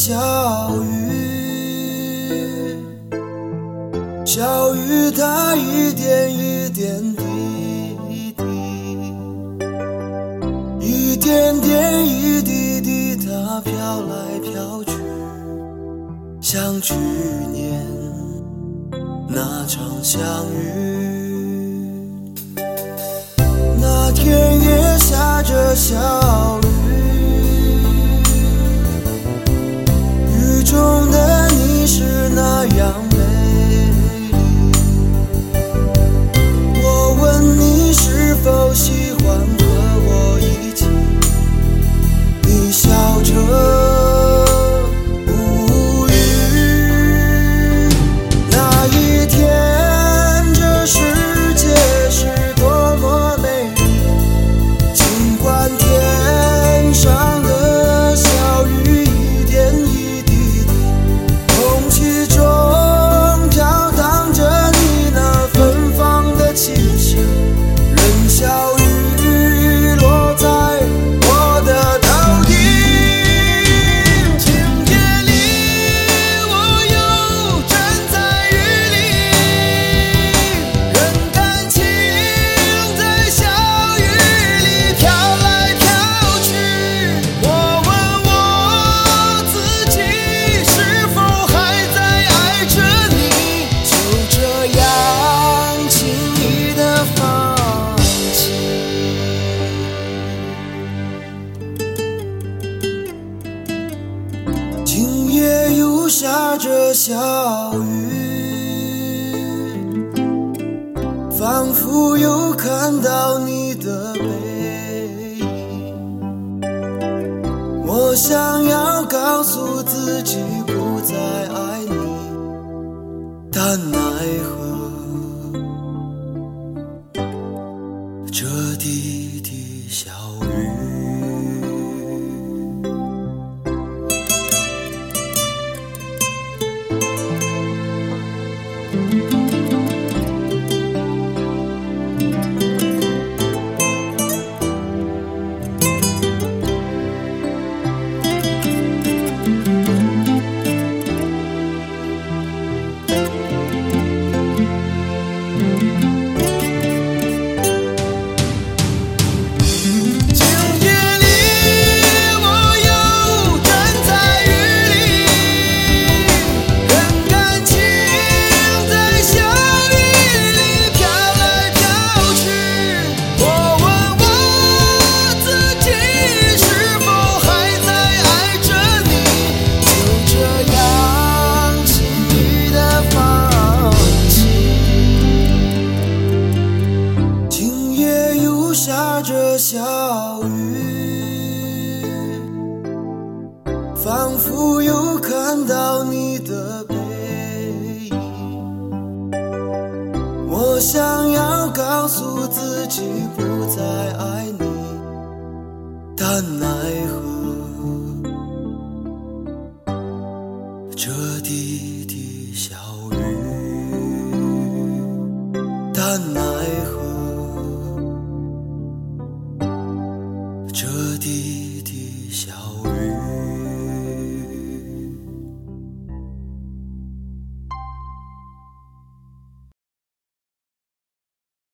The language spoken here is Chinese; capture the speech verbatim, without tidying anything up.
小雨，小雨它一点一点滴滴，一点点一滴滴，它飘来飘去，像去年那场相遇。那天也下着小雨，雨中的你是那样美丽。我问你是否喜欢和我一起，你笑着无语。那一天这世界是多么美丽，尽管天上的小雨一点一滴滴，空气中飘荡着你那芬芳的气息，任小雨落在我的头顶。今夜里我又站在雨里，任感情在小雨里飘来飘去。我问我自己是否还在爱着你，就这样轻易地放弃。今夜又下着小雨，仿佛又看到你的背影。我想要告诉自己不再爱你，但奈何这滴滴小雨。下着小雨，仿佛又看到你的背影。我想要告诉自己不再爱你，但奈何这滴滴小雨，但奈何这滴滴小雨。